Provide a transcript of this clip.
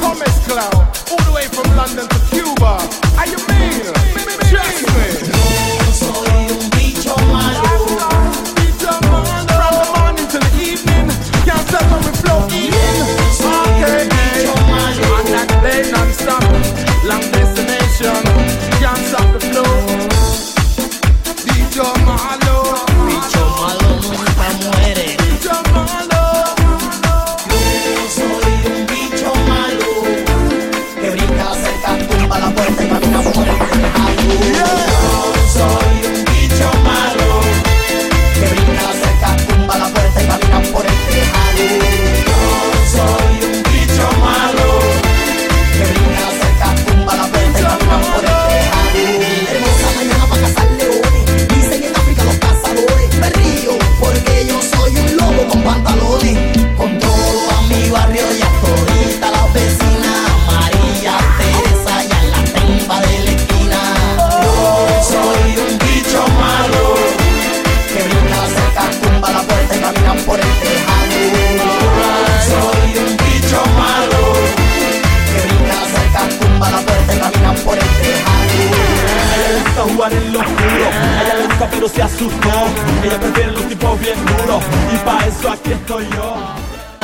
no mezclao, all the way from London to Cuba. How you mean? Trust me. Yo soy un bicho malo. Bicho malo. From the morning till the evening, can't stop when we flow in. Okay, and that play non-stop, long destination, can't stop the flow. Bicho malo. Bicho malo nunca muere. Bicho malo. Yo soy un bicho malo que brinca cerca, tumba la puerta y camina por el tejado. Yo soy un bicho malo que brinca cerca, tumba la puerta y camina por el tejado. Yo soy un bicho malo que brinca cerca, tumba la puerta y camina por el tejado. Hermosa mañana para cazar leones, dicen en África los cazadores. Me río porque yo soy un lobo con pantalones. Controlo a mi barrio y a todita la vecina. María, Teresa y a la tempa de la esquina. Yo soy un bicho malo que brinca cerca, tumba la puerta y camina por el tejado. Soy un bicho malo que brinca cerca, tumba la puerta y camina por el tejado. Ella le gusta jugar en lo oscuro, ella le gusta pero se asustó. Ella prefiere los tipos bien duros y pa' eso aquí estoy yo.